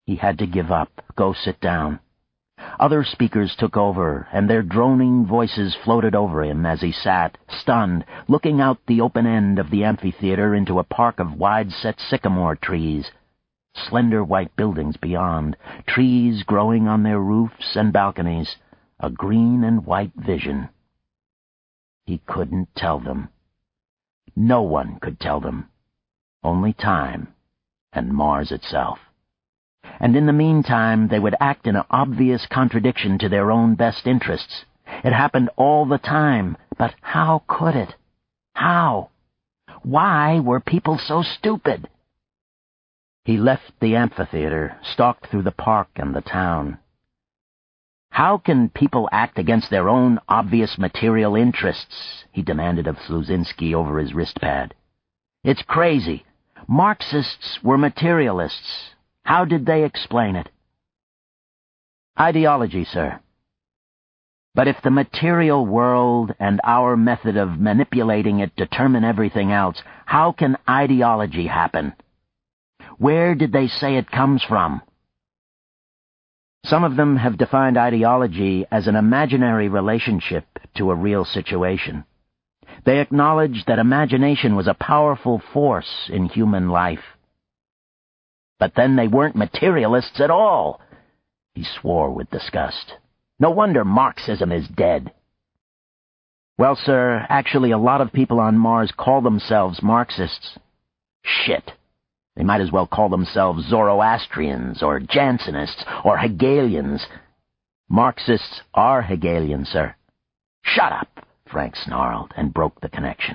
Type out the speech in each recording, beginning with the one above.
He had to give up, go sit down. Other speakers took over, and their droning voices floated over him as he sat, stunned, looking out the open end of the amphitheater into a park of wide-set sycamore trees. Slender white buildings beyond, trees growing on their roofs and balconies, a green and white vision. He couldn't tell them. No one could tell them. Only time and Mars itself. And in the meantime, they would act in an obvious contradiction to their own best interests. It happened all the time, but how could it? How? Why were people so stupid? He left the amphitheater, stalked through the park and the town. How can people act against their own obvious material interests? He demanded of Sluzinski over his wristpad. It's crazy. Marxists were materialists. How did they explain it? Ideology, sir. But if the material world and our method of manipulating it determine everything else, how can ideology happen? Where did they say it comes from? Some of them have defined ideology as an imaginary relationship to a real situation. They acknowledged that imagination was a powerful force in human life. But then they weren't materialists at all. He swore with disgust. No wonder Marxism is dead. Well, sir, actually a lot of people on Mars call themselves Marxists. Shit. They might as well call themselves Zoroastrians or Jansenists or Hegelians. Marxists are Hegelian, sir. Shut up, Frank snarled and broke the connection.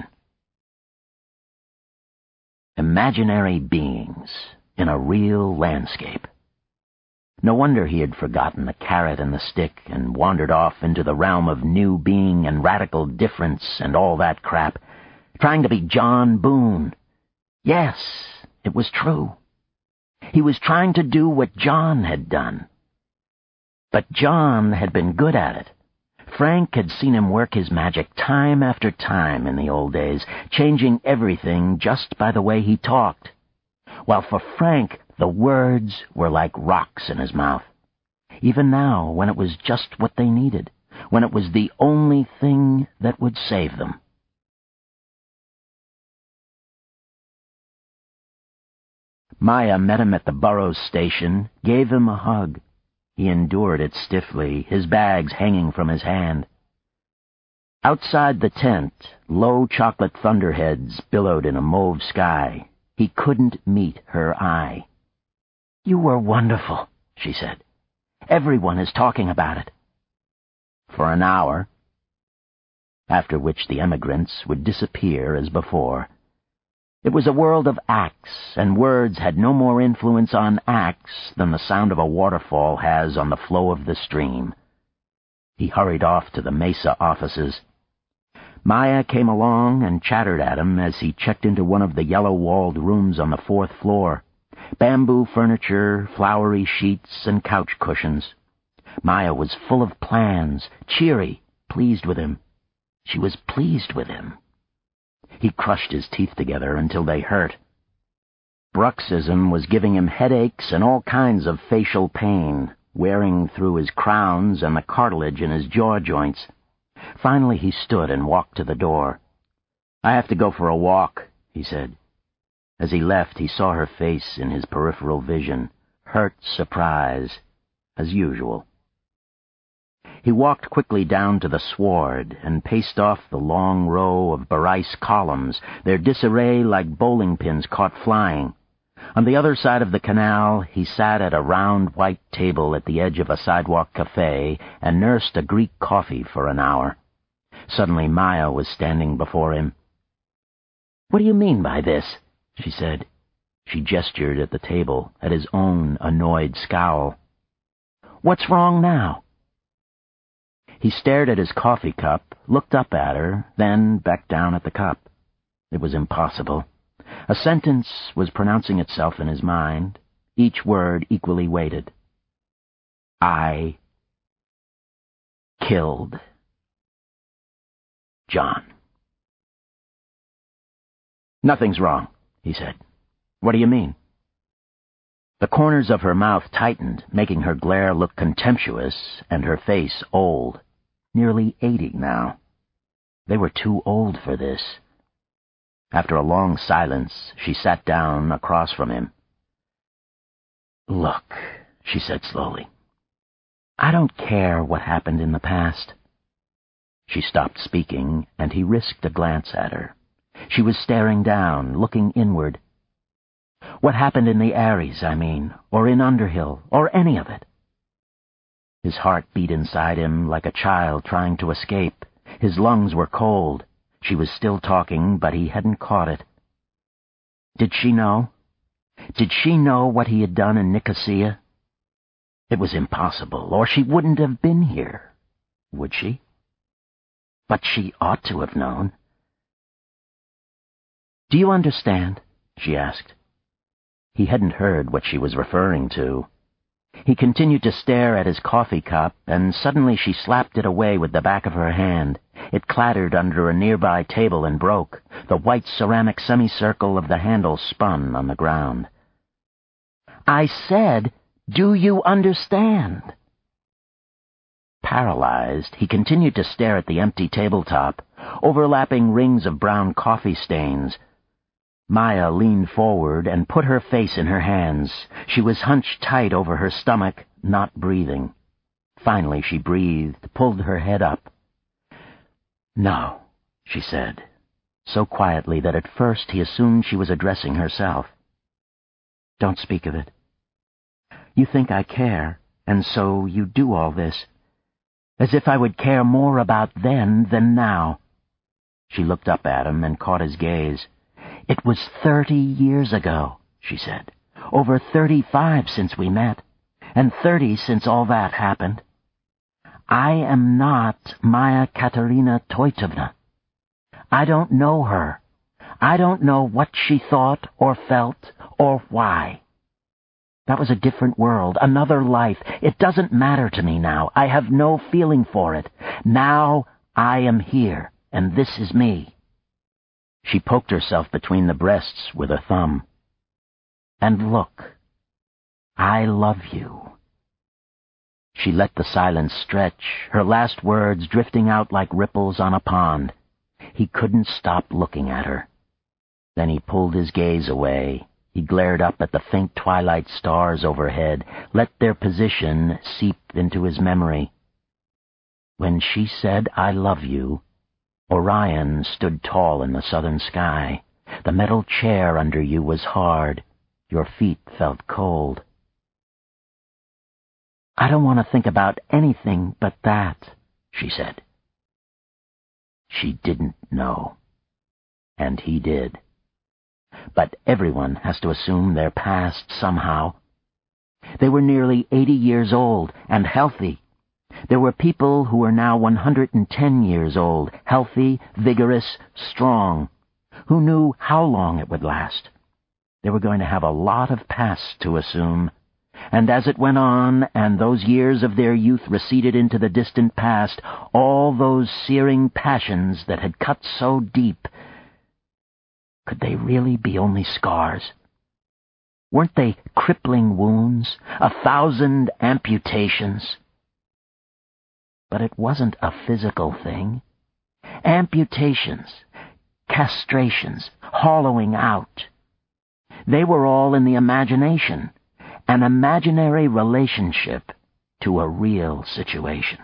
Imaginary beings in a real landscape. No wonder he had forgotten the carrot and the stick and wandered off into the realm of new being and radical difference and all that crap, trying to be John Boone. Yes, it was true. He was trying to do what John had done. But John had been good at it. Frank had seen him work his magic time after time in the old days, changing everything just by the way he talked. While for Frank, the words were like rocks in his mouth. Even now, when it was just what they needed, when it was the only thing that would save them. Maya met him at the Burroughs station, gave him a hug. He endured it stiffly, his bags hanging from his hand. Outside the tent, low chocolate thunderheads billowed in a mauve sky. He couldn't meet her eye. "You were wonderful," she said. "Everyone is talking about it." For an hour, after which the emigrants would disappear as before. It was a world of acts, and words had no more influence on acts than the sound of a waterfall has on the flow of the stream. He hurried off to the Mesa offices. Maya came along and chattered at him as he checked into one of the yellow-walled rooms on the 4th floor. Bamboo furniture, flowery sheets, and couch cushions. Maya was full of plans, cheery, pleased with him. She was pleased with him. He crushed his teeth together until they hurt. Bruxism was giving him headaches and all kinds of facial pain, wearing through his crowns and the cartilage in his jaw joints. Finally he stood and walked to the door. "I have to go for a walk," he said. As he left, he saw her face in his peripheral vision, hurt surprise, as usual. He walked quickly down to the sward and paced off the long row of Bareiss columns, their disarray like bowling pins caught flying. On the other side of the canal, he sat at a round white table at the edge of a sidewalk cafe and nursed a Greek coffee for an hour. Suddenly Maya was standing before him. "What do you mean by this?" she said. She gestured at the table, at his own annoyed scowl. "What's wrong now?" He stared at his coffee cup, looked up at her, then back down at the cup. It was impossible. A sentence was pronouncing itself in his mind, each word equally weighted. "I killed John." "Nothing's wrong," he said. "What do you mean?" The corners of her mouth tightened, making her glare look contemptuous and her face old. Nearly 80 now. They were too old for this. After a long silence, she sat down across from him. "Look," she said slowly, "I don't care what happened in the past." She stopped speaking, and he risked a glance at her. She was staring down, looking inward. "What happened in the Aries, I mean, or in Underhill, or any of it?" His heart beat inside him like a child trying to escape. His lungs were cold. She was still talking, but he hadn't caught it. Did she know? Did she know what he had done in Nicosia? It was impossible, or she wouldn't have been here. Would she? But she ought to have known. "Do you understand?" she asked. He hadn't heard what she was referring to. He continued to stare at his coffee cup, and suddenly she slapped it away with the back of her hand. It clattered under a nearby table and broke. The white ceramic semicircle of the handle spun on the ground. "I said, do you understand?" Paralyzed, he continued to stare at the empty tabletop, overlapping rings of brown coffee stains. Maya leaned forward and put her face in her hands. She was hunched tight over her stomach, not breathing. Finally she breathed, pulled her head up. "No," she said, so quietly that at first he assumed she was addressing herself. "Don't speak of it. You think I care, and so you do all this. As if I would care more about then than now." She looked up at him and caught his gaze. "It was 30 years ago," she said. "Over 35 since we met, and 30 since all that happened. I am not Maya Katerina Toitovna. I don't know her. I don't know what she thought or felt or why. That was a different world, another life. It doesn't matter to me now. I have no feeling for it. Now I am here, and this is me." She poked herself between the breasts with her thumb. "And look, I love you." She let the silence stretch, her last words drifting out like ripples on a pond. He couldn't stop looking at her. Then he pulled his gaze away. He glared up at the faint twilight stars overhead, let their position seep into his memory. When she said, "I love you," Orion stood tall in the southern sky. The metal chair under you was hard. Your feet felt cold. "I don't want to think about anything but that," she said. She didn't know. And he did. But everyone has to assume their past somehow. They were nearly 80 years old and healthy. There were people who were now 110 years old, healthy, vigorous, strong. Who knew how long it would last? They were going to have a lot of past to assume. And as it went on, and those years of their youth receded into the distant past, all those searing passions that had cut so deep, could they really be only scars? Weren't they crippling wounds, 1,000 amputations? But it wasn't a physical thing. Amputations, castrations, hollowing out. They were all in the imagination, an imaginary relationship to a real situation.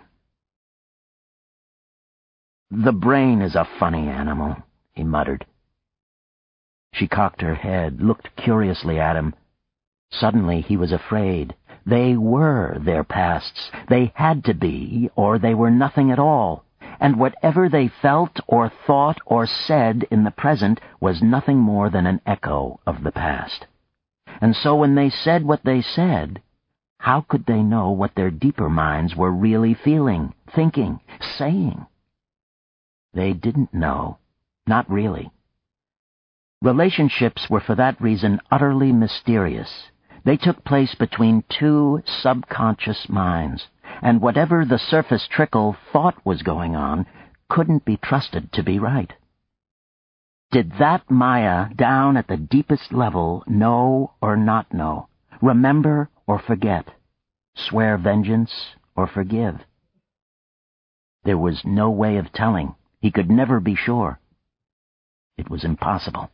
"The brain is a funny animal," he muttered. She cocked her head, looked curiously at him. Suddenly he was afraid. They were their pasts. They had to be, or they were nothing at all. And whatever they felt or thought or said in the present was nothing more than an echo of the past. And so when they said what they said, how could they know what their deeper minds were really feeling, thinking, saying? They didn't know. Not really. Relationships were for that reason utterly mysterious. They took place between two subconscious minds, and whatever the surface trickle thought was going on couldn't be trusted to be right. Did that Maya down at the deepest level know or not know? Remember or forget? Swear vengeance or forgive? There was no way of telling. He could never be sure. It was impossible.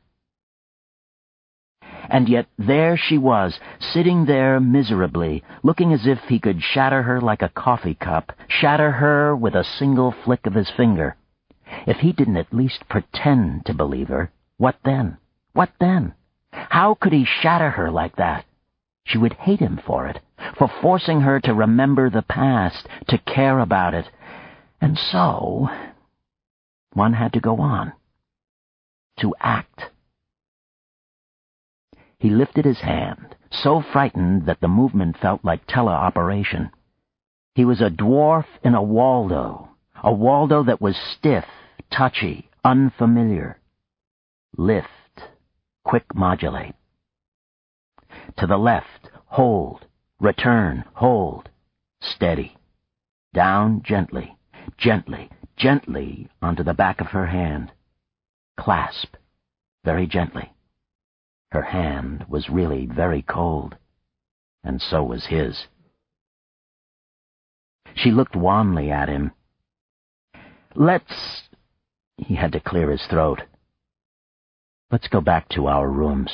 And yet there she was, sitting there miserably, looking as if he could shatter her like a coffee cup, shatter her with a single flick of his finger. If he didn't at least pretend to believe her, what then? What then? How could he shatter her like that? She would hate him for it, for forcing her to remember the past, to care about it. And so, one had to go on. To act. He lifted his hand, so frightened that the movement felt like teleoperation. He was a dwarf in a Waldo that was stiff, touchy, unfamiliar. Lift, quick modulate. To the left, hold, return, hold, steady. Down gently, gently, gently onto the back of her hand. Clasp, very gently. Her hand was really very cold, and so was his. She looked wanly at him. He had to clear his throat. Let's go back to our rooms.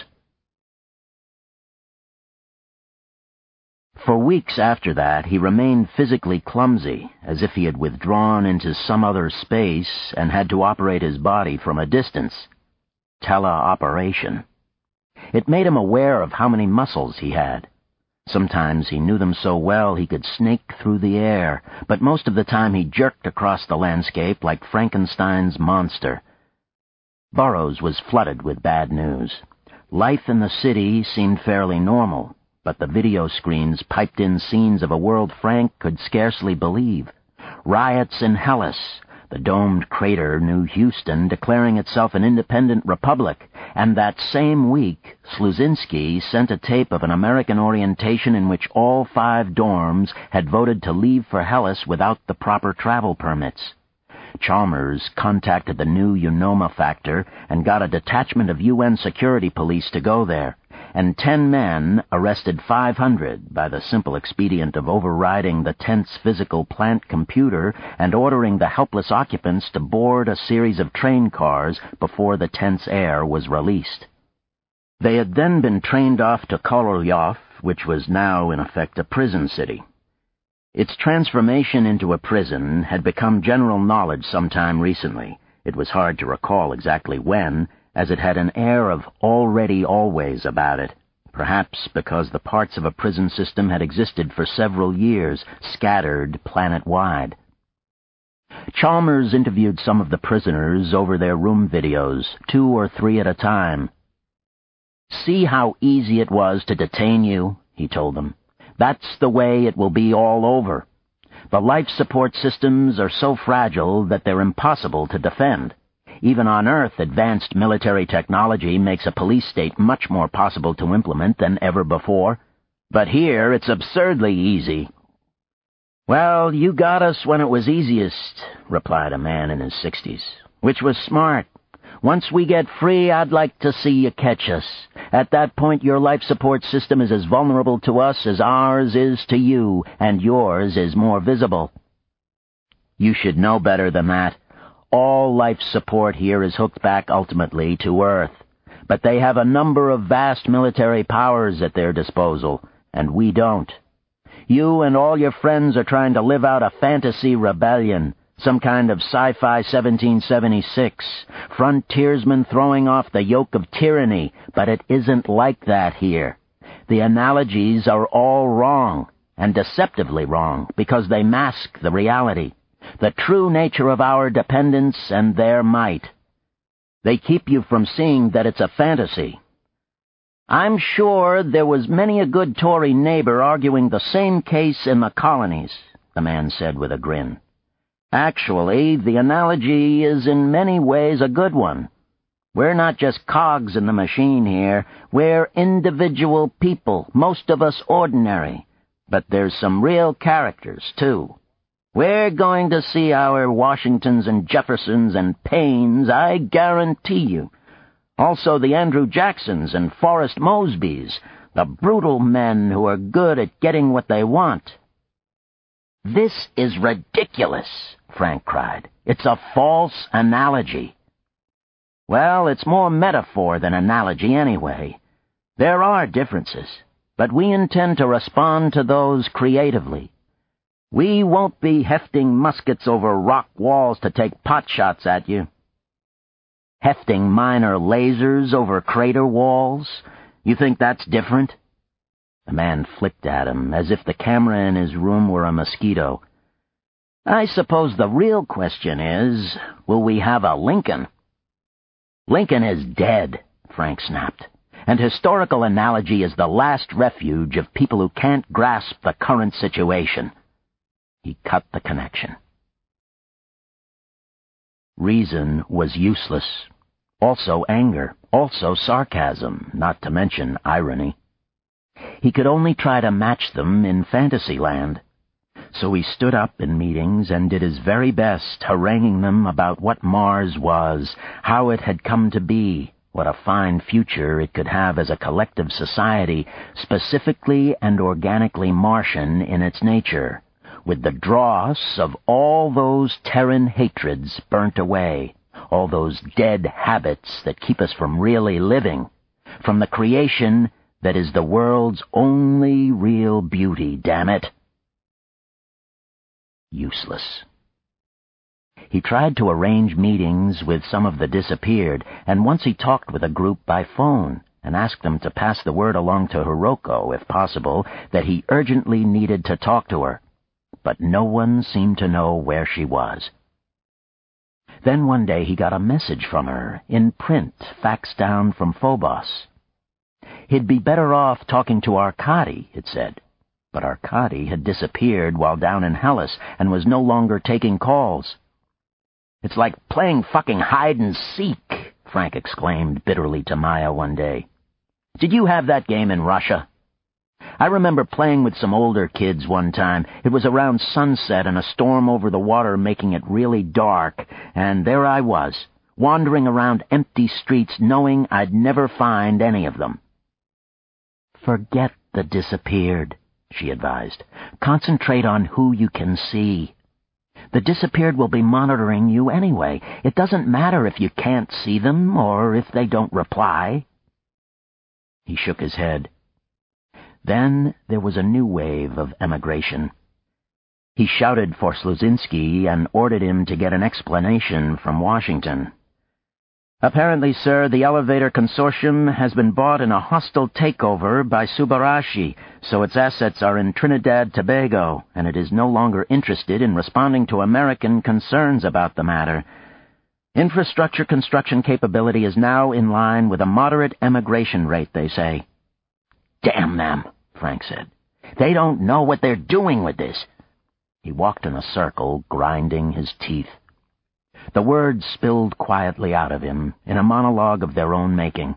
For weeks after that, he remained physically clumsy, as if he had withdrawn into some other space and had to operate his body from a distance. Teleoperation. It made him aware of how many muscles he had. Sometimes he knew them so well he could snake through the air, but most of the time he jerked across the landscape like Frankenstein's monster. Burroughs was flooded with bad news. Life in the city seemed fairly normal, but the video screens piped in scenes of a world Frank could scarcely believe. Riots in Hellas, the domed crater New Houston declaring itself an independent republic, and that same week, Sluzinski sent a tape of an American orientation in which all 5 dorms had voted to leave for Hellas without the proper travel permits. Chalmers contacted the new Unoma factor and got a detachment of UN security police to go there, and 10 men arrested 500 by the simple expedient of overriding the tent's physical plant computer and ordering the helpless occupants to board a series of train cars before the tent's air was released. They had then been trained off to Korolyov, which was now in effect a prison city. Its transformation into a prison had become general knowledge sometime recently. It was hard to recall exactly when, as it had an air of already always about it, perhaps because the parts of a prison system had existed for several years, scattered planet-wide. Chalmers interviewed some of the prisoners over their room videos, 2 or 3 at a time. "See how easy it was to detain you," he told them. "That's the way it will be all over. The life support systems are so fragile that they're impossible to defend. Even on Earth, advanced military technology makes a police state much more possible to implement than ever before. But here, it's absurdly easy." "Well, you got us when it was easiest," replied a man in his 60s, "which was smart. Once we get free, I'd like to see you catch us. At that point, your life support system is as vulnerable to us as ours is to you, and yours is more visible." "You should know better than that. All life support here is hooked back ultimately to Earth, but they have a number of vast military powers at their disposal, and we don't. You and all your friends are trying to live out a fantasy rebellion, some kind of sci-fi 1776, frontiersmen throwing off the yoke of tyranny, but it isn't like that here. The analogies are all wrong, and deceptively wrong, because they mask the reality, the true nature of our dependence and their might. They keep you from seeing that it's a fantasy. I'm sure there was many a good Tory neighbor arguing the same case in the colonies," the man said with a grin. "Actually, the analogy is in many ways a good one. We're not just cogs in the machine here. We're individual people, most of us ordinary. But there's some real characters, too. We're going to see our Washingtons and Jeffersons and Paynes, I guarantee you. Also the Andrew Jacksons and Forrest Mosbys, The brutal men who are good at getting what they want. This is ridiculous, Frank cried. It's a false analogy. Well, it's more metaphor than analogy anyway. There are differences, but we intend to respond to those creatively. We won't be hefting muskets over rock walls to take pot shots at you. Hefting minor lasers over crater walls? You think that's different? The man flicked at him, as if the camera in his room were a mosquito. I suppose the real question is, will we have a Lincoln? Lincoln is dead, Frank snapped, and historical analogy is the last refuge of people who can't grasp the current situation. He cut the connection. Reason was useless. Also anger, also sarcasm, not to mention irony. He could only try to match them in Fantasyland. So he stood up in meetings and did his very best, haranguing them about what Mars was, how it had come to be, what a fine future it could have as a collective society, specifically and organically Martian in its nature, with the dross of all those Terran hatreds burnt away, all those dead habits that keep us from really living, from the creation that is the world's only real beauty, damn it. Useless. He tried to arrange meetings with some of the disappeared, and once he talked with a group by phone and asked them to pass the word along to Hiroko, if possible, that he urgently needed to talk to her. But no one seemed to know where she was. Then one day he got a message from her, in print, faxed down from Phobos. He'd be better off talking to Arkady, it said. But Arkady had disappeared while down in Hellas and was no longer taking calls. It's like playing fucking hide-and-seek, Frank exclaimed bitterly to Maya one day. Did you have that game in Russia? I remember playing with some older kids one time. It was around sunset and a storm over the water making it really dark, and there I was, wandering around empty streets knowing I'd never find any of them. Forget the disappeared, she advised. Concentrate on who you can see. The disappeared will be monitoring you anyway. It doesn't matter if you can't see them or if they don't reply. He shook his head. Then there was a new wave of emigration. He shouted for Sluzinski and ordered him to get an explanation from Washington. Apparently, sir, the elevator consortium has been bought in a hostile takeover by Subarashi, so its assets are in Trinidad, Tobago, and it is no longer interested in responding to American concerns about the matter. Infrastructure construction capability is now in line with a moderate emigration rate, they say. Damn them, Frank said. They don't know what they're doing with this. He walked in a circle, grinding his teeth. The words spilled quietly out of him in a monologue of their own making.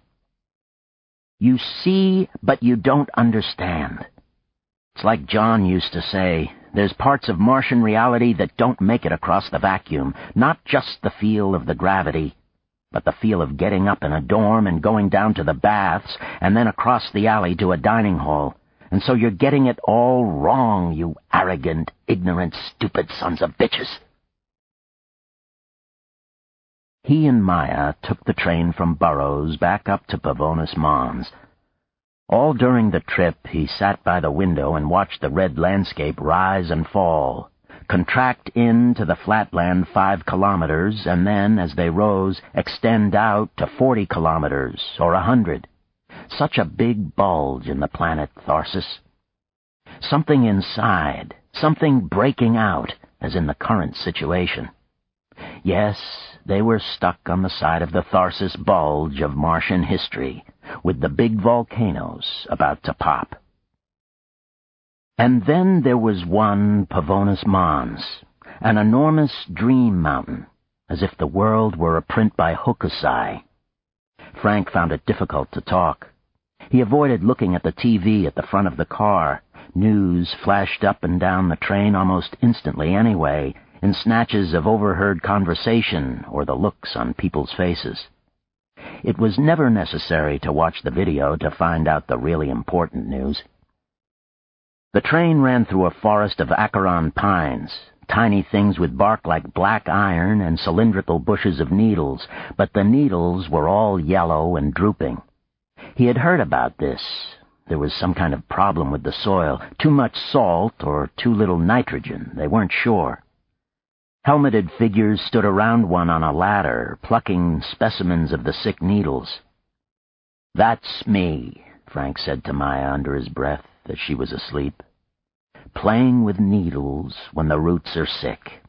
You see, but you don't understand. It's like John used to say, there's parts of Martian reality that don't make it across the vacuum, not just the feel of the gravity, but the feel of getting up in a dorm and going down to the baths and then across the alley to a dining hall. And so you're getting it all wrong, you arrogant, ignorant, stupid sons of bitches. He and Maya took the train from Burroughs back up to Pavonis Mons. All during the trip, he sat by the window and watched the red landscape rise and fall, contract into the flatland 5 kilometers, and then, as they rose, extend out to 40 kilometers, or 100. Such a big bulge in the planet Tharsis. Something inside, something breaking out, as in the current situation. Yes, they were stuck on the side of the Tharsis bulge of Martian history, with the big volcanoes about to pop. And then there was one Pavonis Mons, an enormous dream mountain, as if the world were a print by Hokusai. Frank found it difficult to talk. He avoided looking at the TV at the front of the car. News flashed up and down the train almost instantly anyway, in snatches of overheard conversation or the looks on people's faces. It was never necessary to watch the video to find out the really important news. The train ran through a forest of Acheron pines, tiny things with bark like black iron and cylindrical bushes of needles, but the needles were all yellow and drooping. He had heard about this. There was some kind of problem with the soil, too much salt or too little nitrogen, they weren't sure. Helmeted figures stood around one on a ladder, plucking specimens of the sick needles. "That's me," Frank said to Maya under his breath as she was asleep. "Playing with needles when the roots are sick."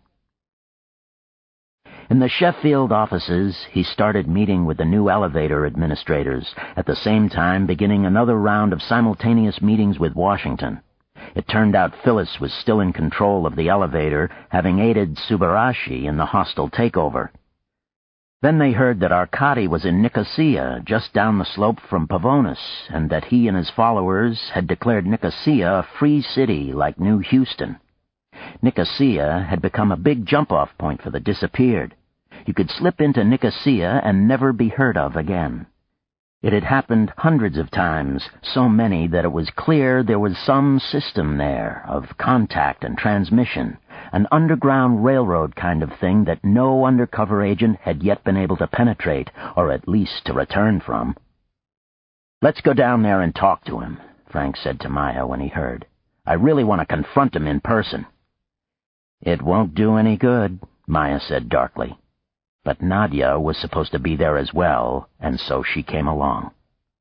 In the Sheffield offices, he started meeting with the new elevator administrators, at the same time beginning another round of simultaneous meetings with Washington. It turned out Phyllis was still in control of the elevator, having aided Subarashi in the hostile takeover. Then they heard that Arkady was in Nicosia, just down the slope from Pavonis, and that he and his followers had declared Nicosia a free city like New Houston. Nicosia had become a big jump-off point for the disappeared. You could slip into Nicosia and never be heard of again. It had happened hundreds of times, so many that it was clear there was some system there of contact and transmission, an underground railroad kind of thing that no undercover agent had yet been able to penetrate, or at least to return from. "Let's go down there and talk to him," Frank said to Maya when he heard. "I really want to confront him in person." "It won't do any good," Maya said darkly. But Nadia was supposed to be there as well, and so she came along.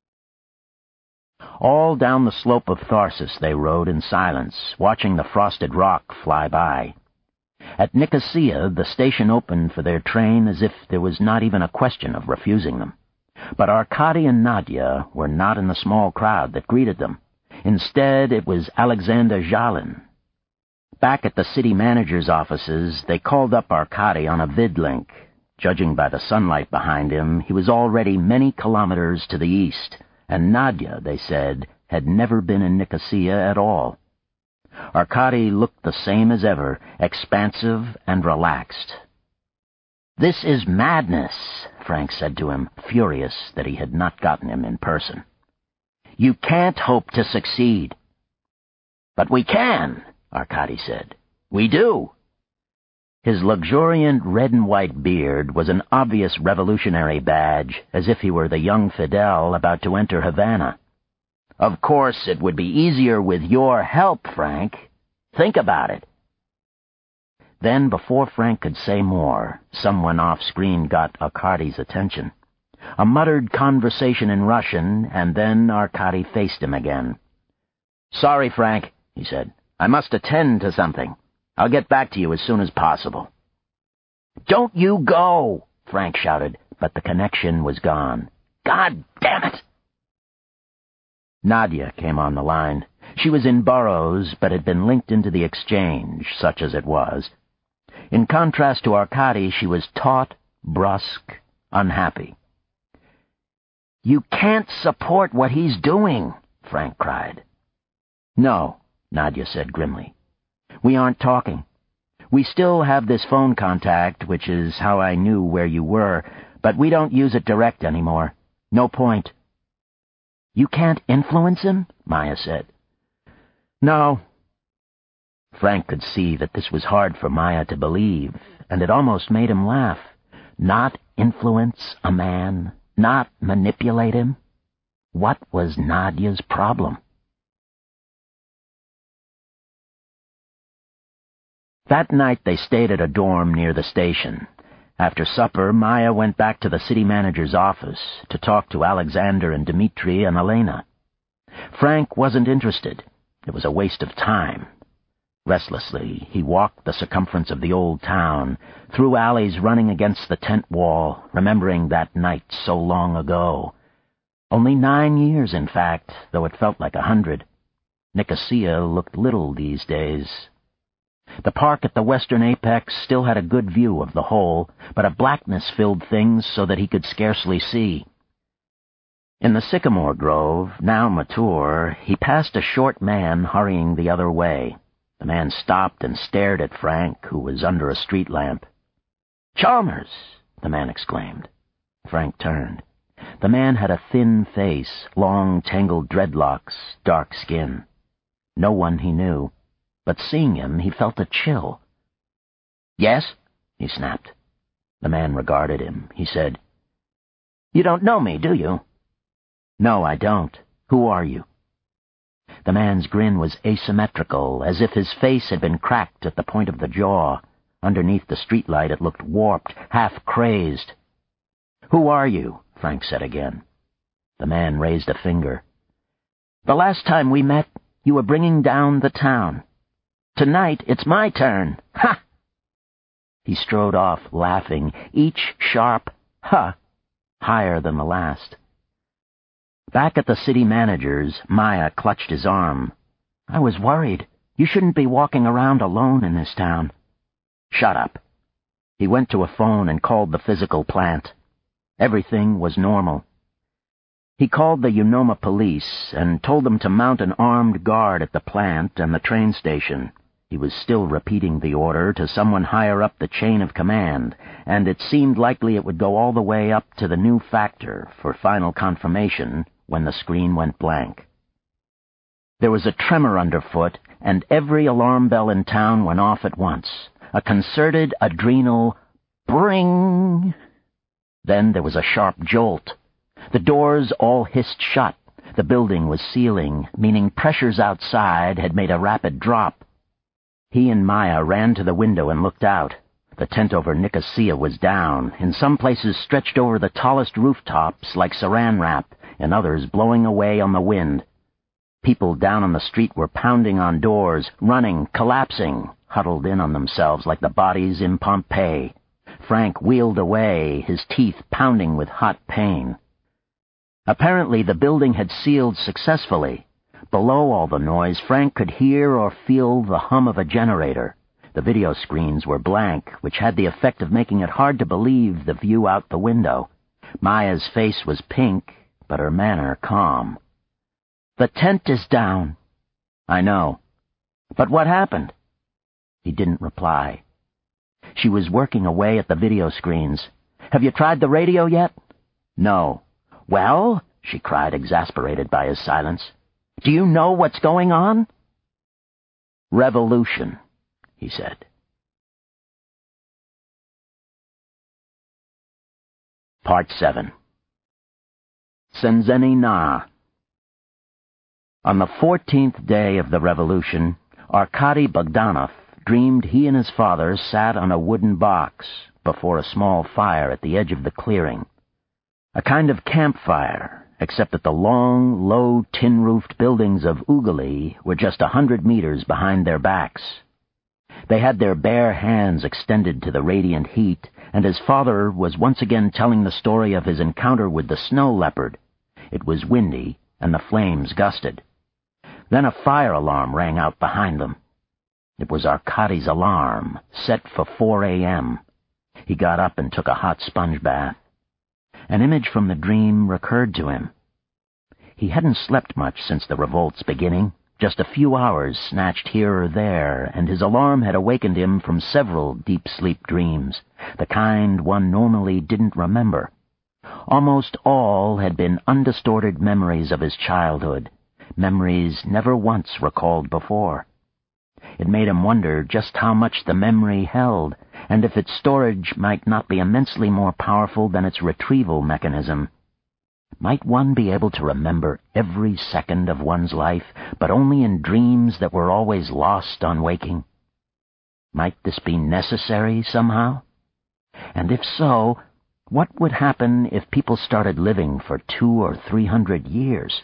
All down the slope of Tharsis they rode in silence, watching the frosted rock fly by. At Nicosia, the station opened for their train as if there was not even a question of refusing them. But Arkady and Nadia were not in the small crowd that greeted them. Instead, it was Alexander Jalin. Back at the city manager's offices, they called up Arkady on a vidlink. Judging by the sunlight behind him, he was already many kilometers to the east, and Nadia, they said, had never been in Nicosia at all. Arkady looked the same as ever, expansive and relaxed. "This is madness," Frank said to him, furious that he had not gotten him in person. "You can't hope to succeed." "But we can," Arkady said. "We do." His luxuriant red and white beard was an obvious revolutionary badge, as if he were the young Fidel about to enter Havana. "Of course it would be easier with your help, Frank. Think about it." Then, before Frank could say more, someone off-screen got Arkady's attention. A muttered conversation in Russian, and then Arkady faced him again. "Sorry, Frank," he said. "I must attend to something. I'll get back to you as soon as possible." "Don't you go!" Frank shouted, but the connection was gone. "God damn it!" Nadia came on the line. She was in Burroughs, but had been linked into the exchange, such as it was. In contrast to Arkady, she was taut, brusque, unhappy. "You can't support what he's doing," Frank cried. "No," Nadia said grimly. "We aren't talking. We still have this phone contact, which is how I knew where you were, but we don't use it direct anymore. No point." "You can't influence him?" Maya said. "No." Frank could see that this was hard for Maya to believe, and it almost made him laugh. Not influence a man, not manipulate him. What was Nadia's problem? That night they stayed at a dorm near the station. After supper, Maya went back to the city manager's office to talk to Alexander and Dmitri and Elena. Frank wasn't interested. It was a waste of time. Restlessly, he walked the circumference of the old town, through alleys running against the tent wall, remembering that night so long ago. Only 9 years, in fact, though it felt like 100. Nicosia looked little these days. The park at the western apex still had a good view of the whole, but a blackness filled things so that he could scarcely see. In the sycamore grove, now mature, he passed a short man hurrying the other way. The man stopped and stared at Frank, who was under a street lamp. "Chalmers!" the man exclaimed. Frank turned. The man had a thin face, long, tangled dreadlocks, dark skin. No one he knew, but seeing him, he felt a chill. "Yes?" he snapped. The man regarded him. He said, "You don't know me, do you?" "No, I don't. Who are you?" The man's grin was asymmetrical, as if his face had been cracked at the point of the jaw. Underneath the streetlight it looked warped, half-crazed. "Who are you?" Frank said again. The man raised a finger. "The last time we met, you were bringing down the town. Tonight, it's my turn. Ha!" He strode off, laughing, each sharp "ha" higher than the last. Back at the city manager's, Maya clutched his arm. "I was worried. You shouldn't be walking around alone in this town." "Shut up." He went to a phone and called the physical plant. Everything was normal. He called the Unoma police and told them to mount an armed guard at the plant and the train station. He was still repeating the order to someone higher up the chain of command, and it seemed likely it would go all the way up to the new factor for final confirmation when the screen went blank. There was a tremor underfoot, and every alarm bell in town went off at once. A concerted, adrenal bring. Then there was a sharp jolt. The doors all hissed shut. The building was sealing, meaning pressures outside had made a rapid drop. He and Maya ran to the window and looked out. The tent over Nicosia was down, in some places stretched over the tallest rooftops like saran wrap, and others blowing away on the wind. People down on the street were pounding on doors, running, collapsing, huddled in on themselves like the bodies in Pompeii. Frank wheeled away, his teeth pounding with hot pain. Apparently the building had sealed successfully. Below all the noise, Frank could hear or feel the hum of a generator. The video screens were blank, which had the effect of making it hard to believe the view out the window. Maya's face was pink, but her manner calm. "The tent is down." "I know. But what happened?" He didn't reply. She was working away at the video screens. "Have you tried the radio yet?" "No." "Well," she cried, exasperated by his silence, "do you know what's going on?" "Revolution," he said. Part 7. Senzeni Na. On the 14th day of the revolution, Arkady Bogdanov dreamed he and his father sat on a wooden box before a small fire at the edge of the clearing. A kind of campfire, except that the long, low, tin-roofed buildings of Ugali were just 100 meters behind their backs. They had their bare hands extended to the radiant heat, and his father was once again telling the story of his encounter with the snow leopard. It was windy, and the flames gusted. Then a fire alarm rang out behind them. It was Arkady's alarm, set for 4 a.m. He got up and took a hot sponge bath. An image from the dream recurred to him. He hadn't slept much since the revolt's beginning, just a few hours snatched here or there, and his alarm had awakened him from several deep sleep dreams, the kind one normally didn't remember. Almost all had been undistorted memories of his childhood, memories never once recalled before. It made him wonder just how much the memory held, and if its storage might not be immensely more powerful than its retrieval mechanism. Might one be able to remember every second of one's life, but only in dreams that were always lost on waking? Might this be necessary somehow? And if so, what would happen if people started living for 200 or 300 years?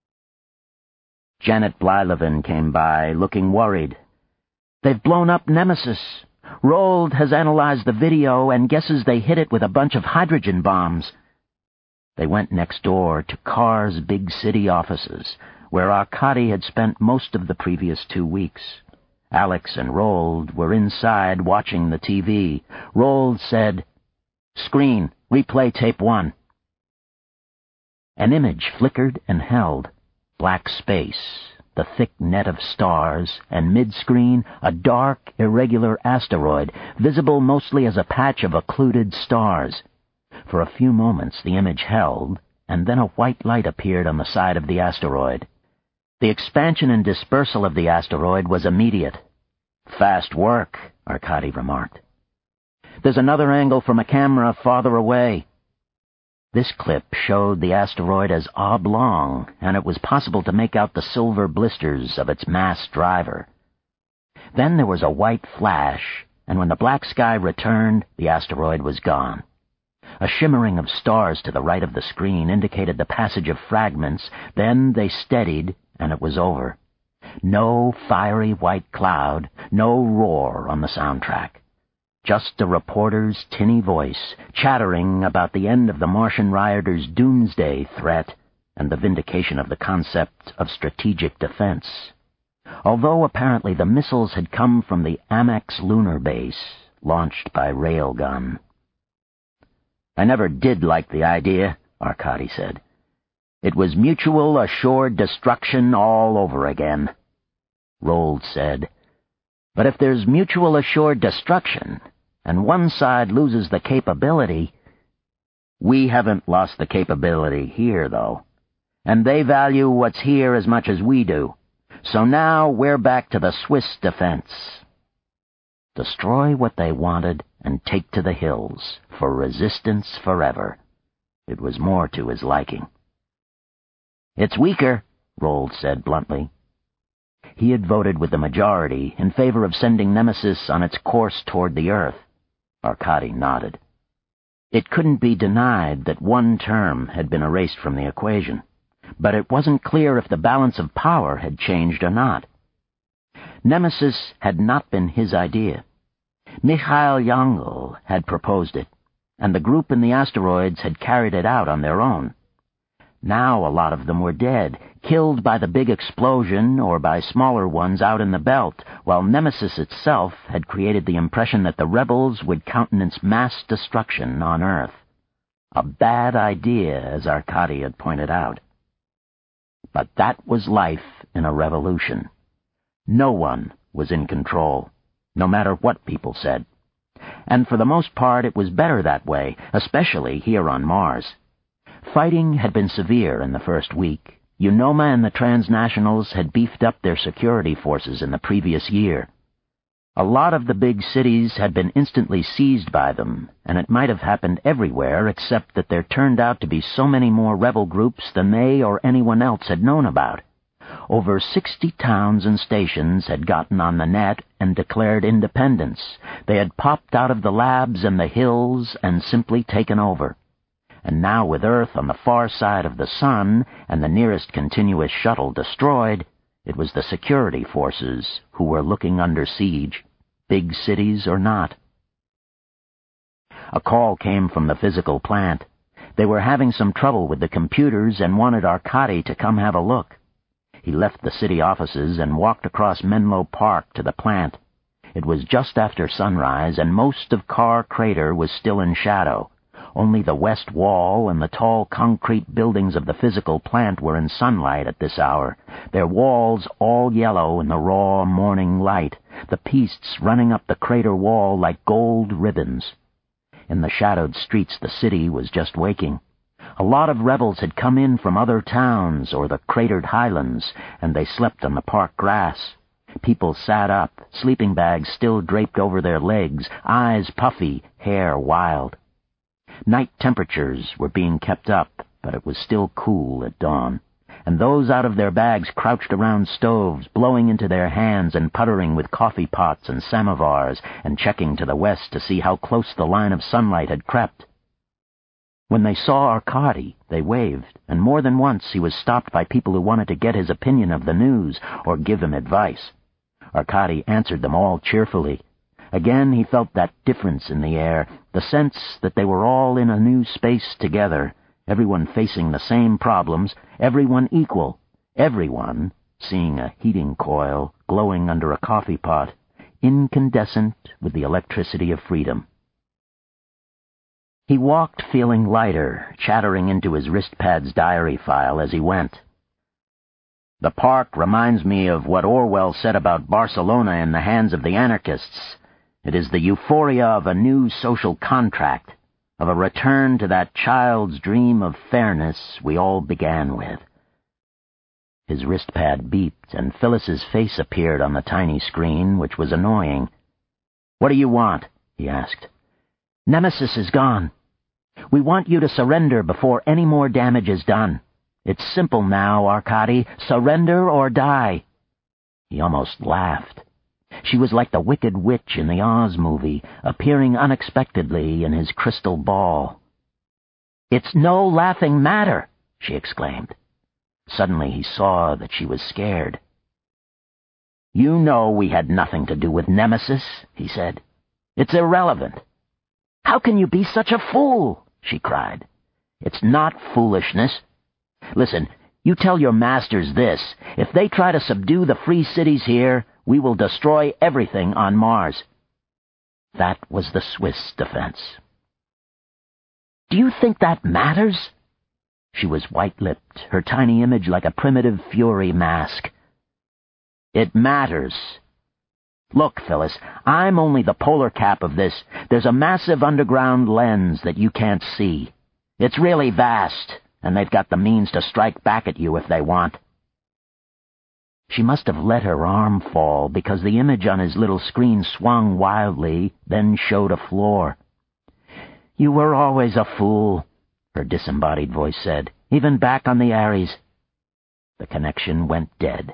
Janet Blyleven came by, looking worried. "They've blown up Nemesis. Rold has analyzed the video and guesses they hit it with a bunch of hydrogen bombs." They went next door to Carr's big city offices, where Arkady had spent most of the previous 2 weeks. Alex and Rold were inside watching the TV. Rold said, "Screen, replay tape 1. An image flickered and held. Black space, the thick net of stars, and mid-screen a dark, irregular asteroid, visible mostly as a patch of occluded stars. For a few moments the image held, and then a white light appeared on the side of the asteroid. The expansion and dispersal of the asteroid was immediate. "Fast work," Arkady remarked. "There's another angle from a camera farther away." This clip showed the asteroid as oblong, and it was possible to make out the silver blisters of its mass driver. Then there was a white flash, and when the black sky returned, the asteroid was gone. A shimmering of stars to the right of the screen indicated the passage of fragments, then they steadied, and it was over. No fiery white cloud, no roar on the soundtrack. Just a reporter's tinny voice, chattering about the end of the Martian rioters' doomsday threat and the vindication of the concept of strategic defense. Although apparently the missiles had come from the Amex lunar base, launched by railgun. "I never did like the idea," Arkady said. "It was mutual assured destruction all over again." Rold said, "But if there's mutual assured destruction, and one side loses the capability—" "We haven't lost the capability here, though. And they value what's here as much as we do. So now we're back to the Swiss defense. Destroy what they wanted and take to the hills, for resistance forever." It was more to his liking. "It's weaker," Rold said bluntly. He had voted with the majority in favor of sending Nemesis on its course toward the Earth. Arkady nodded. It couldn't be denied that one term had been erased from the equation, but it wasn't clear if the balance of power had changed or not. Nemesis had not been his idea. Mikhail Yangel had proposed it, and the group in the asteroids had carried it out on their own. Now a lot of them were dead, killed by the big explosion or by smaller ones out in the belt, while Nemesis itself had created the impression that the rebels would countenance mass destruction on Earth. A bad idea, as Arkady had pointed out. But that was life in a revolution. No one was in control, no matter what people said. And for the most part it was better that way, especially here on Mars. Fighting had been severe in the first week. UNOMA and the transnationals had beefed up their security forces in the previous year. A lot of the big cities had been instantly seized by them, and it might have happened everywhere except that there turned out to be so many more rebel groups than they or anyone else had known about. Over 60 towns and stations had gotten on the net and declared independence. They had popped out of the labs and the hills and simply taken over. And now with Earth on the far side of the sun and the nearest continuous shuttle destroyed, it was the security forces who were looking under siege, big cities or not. A call came from the physical plant. They were having some trouble with the computers and wanted Arkady to come have a look. He left the city offices and walked across Menlo Park to the plant. It was just after sunrise, and most of Carr Crater was still in shadow. Only the west wall and the tall concrete buildings of the physical plant were in sunlight at this hour, their walls all yellow in the raw morning light, the pistes running up the crater wall like gold ribbons. In the shadowed streets the city was just waking. A lot of rebels had come in from other towns or the cratered highlands, and they slept on the park grass. People sat up, sleeping bags still draped over their legs, eyes puffy, hair wild. Night temperatures were being kept up, but it was still cool at dawn, and those out of their bags crouched around stoves, blowing into their hands and puttering with coffee pots and samovars, and checking to the west to see how close the line of sunlight had crept. When they saw Arkady, they waved, and more than once he was stopped by people who wanted to get his opinion of the news or give him advice. Arkady answered them all cheerfully. Again he felt that difference in the air, the sense that they were all in a new space together, everyone facing the same problems, everyone equal, everyone, seeing a heating coil glowing under a coffee pot, incandescent with the electricity of freedom. He walked feeling lighter, chattering into his wristpad's diary file as he went. "The park reminds me of what Orwell said about Barcelona in the hands of the anarchists. It is the euphoria of a new social contract. of a return to that child's dream of fairness we all began with. His wristpad beeped, and Phyllis's face appeared on the tiny screen, which was annoying. "What do you want?" he asked. "Nemesis is gone. We want you to surrender before any more damage is done. It's simple now, Arkady. Surrender or die." He almost laughed. She was like the Wicked Witch in the Oz movie, appearing unexpectedly in his crystal ball. "It's no laughing matter," she exclaimed. Suddenly he saw that she was scared. "You know we had nothing to do with Nemesis," he said. "It's irrelevant." "How can you be such a fool?" she cried. "It's not foolishness. Listen, you tell your masters this. If they try to subdue the free cities here, we will destroy everything on Mars." That was the Swiss defense. "Do you think that matters?" She was white-lipped, her tiny image like a primitive fury mask. "It matters. Look, Phyllis, I'm only the polar cap of this. There's a massive underground lens that you can't see. It's really vast, and they've got the means to strike back at you if they want." She must have let her arm fall, because the image on his little screen swung wildly, then showed a floor. "You were always a fool," her disembodied voice said, "even back on the Ares." The connection went dead.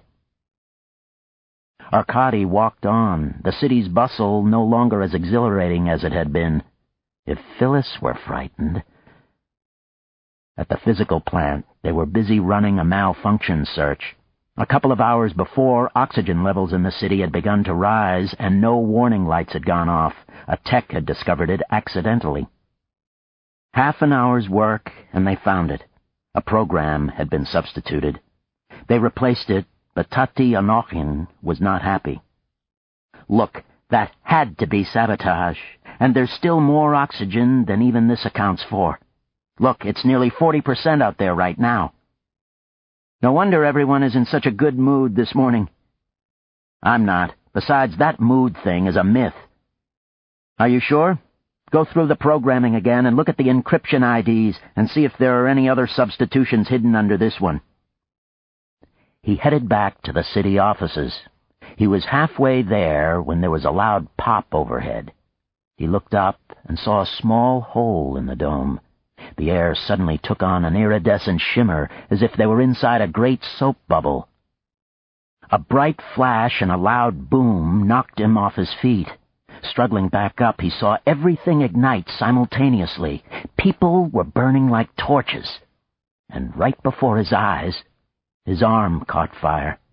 Arkady walked on, the city's bustle no longer as exhilarating as it had been. If Phyllis were frightened... At the physical plant, they were busy running a malfunction search. A couple of hours before, oxygen levels in the city had begun to rise, and no warning lights had gone off. A tech had discovered it accidentally. Half an hour's work, and they found it. A program had been substituted. They replaced it, but Tati Anokhin was not happy. "Look, that had to be sabotage, and there's still more oxygen than even this accounts for. Look, it's nearly 40% out there right now. No wonder everyone is in such a good mood this morning." "I'm not. Besides, that mood thing is a myth." "Are you sure? Go through the programming again and look at the encryption IDs and see if there are any other substitutions hidden under this one." He headed back to the city offices. He was halfway there when there was a loud pop overhead. He looked up and saw a small hole in the dome. The air suddenly took on an iridescent shimmer, as if they were inside a great soap bubble. A bright flash and a loud boom knocked him off his feet. Struggling back up, he saw everything ignite simultaneously. People were burning like torches. And right before his eyes, his arm caught fire.